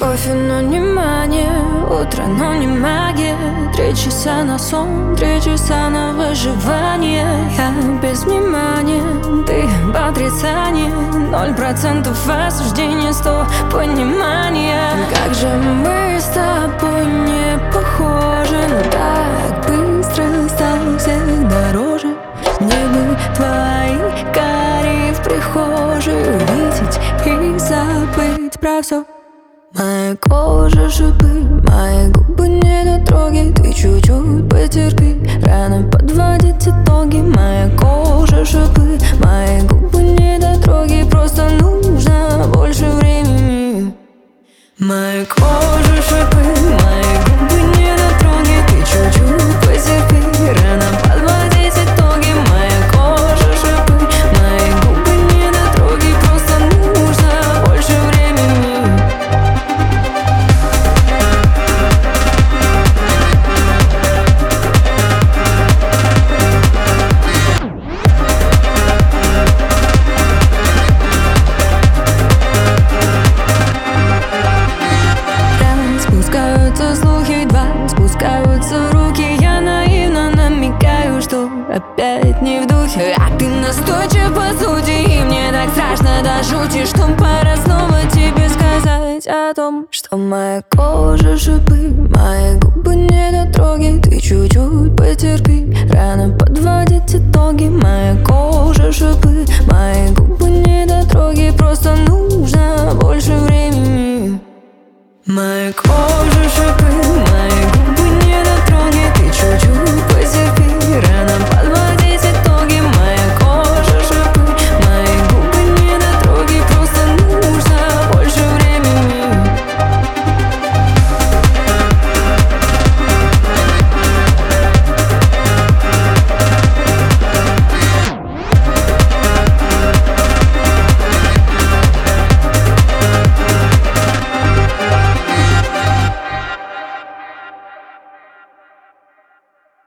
Кофе, но не мания, утро, но не магия. 3 часа на сон, 3 часа на выживание. Я без внимания, ты в отрицании. 0% осуждения, 100 понимания. Как же мы с тобой не похожи, но так быстро стал всех дороже. Мне бы твои карие в прихожей увидеть и забыть про все. Моя кожа шипы, мои губы недотроги. Ты чуть-чуть потерпи, рано подводить итоги. Моя кожа шипы, мои губы недотроги. Просто нужно больше времени. Моя кожа шипы, мои губы недотроги. Ты чуть-чуть потерпи, рано подводить итоги. Моя кожа шипы, мои губы недотроги. Просто нужно больше времени. Спускаются слухи, два спускаются руки. Я наивно намекаю, что опять не в духе. А ты настойчив по сути, и мне так страшно до жути, что пора снова тебе сказать о том, что моя кожа шипы, мои губы недотроги. Ты чуть-чуть потерпи, рано подводить итоги. Моя кожа шипы, мои губы недотроги. Просто нужно больше времени. Моя кожа